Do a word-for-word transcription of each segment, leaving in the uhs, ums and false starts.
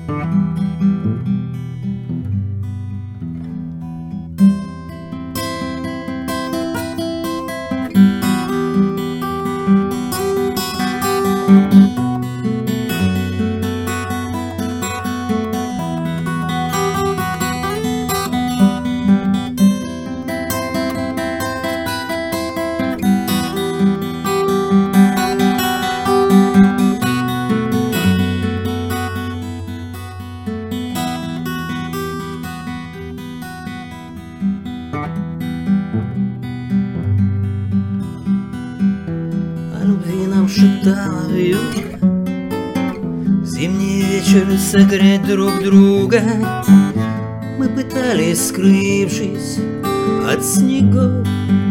Шептала вьюга, в зимний вечер согреть друг друга. Мы пытались, скрывшись от снегов,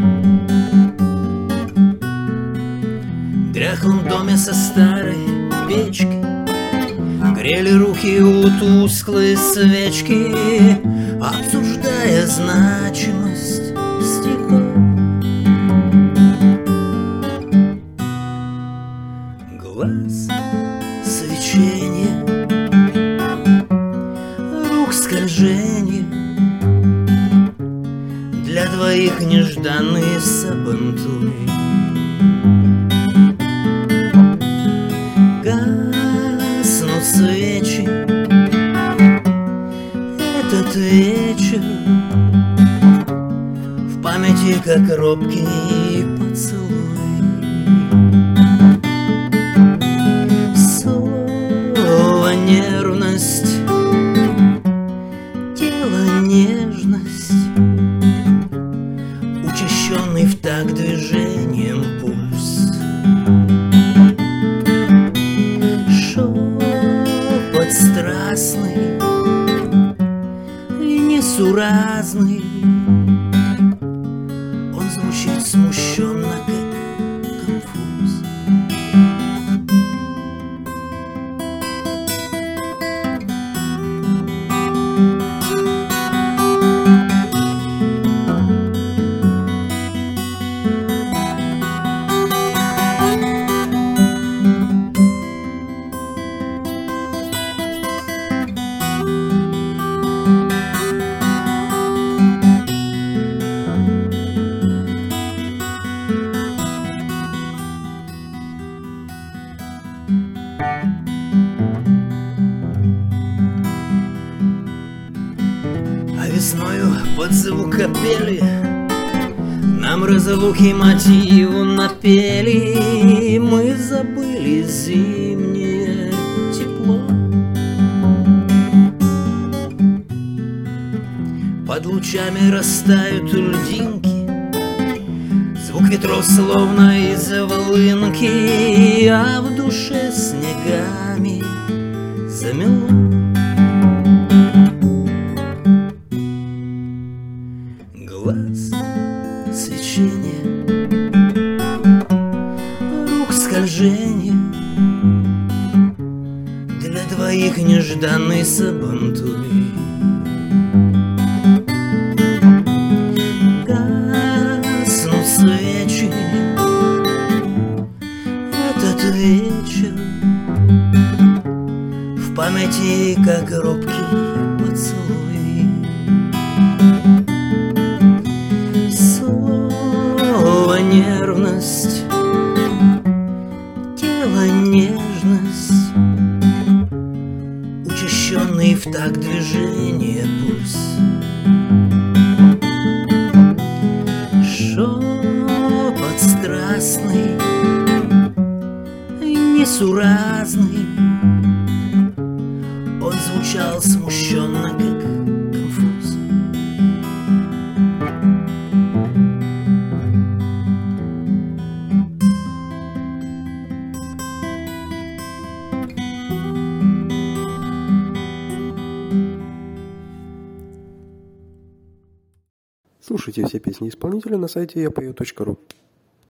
в дряхлом доме со старой печкой грели руки у тусклой свечки, обсуждая значимость стихов. Глаз свечение, рук скольжение, для двоих нежданные сабантуй. Гаснут свечи, этот вечер в памяти, как робкий поцелуй. Нервность, тело нежность, учащенный в такт движением пульс. Шепот страстный и несуразный, он звучит смущенно, как конфуз. Весною под звук капели нам разлуки мотиву напели. Мы забыли зимнее тепло. Под лучами растают льдинки, звук ветров словно из волынки, а в душе снегами замело. Глаз свечение, рук скольжение, для двоих нежданный сабантуй. Гаснут свечи, этот вечер в памяти, как робкий поцелуй. Нервность, тело нежность, учащенный в такт движения пульс. Шепот страстный и несуразный, он звучал смущенно, как конфуз. Слушайте все песни исполнителя на сайте я пою точка ру.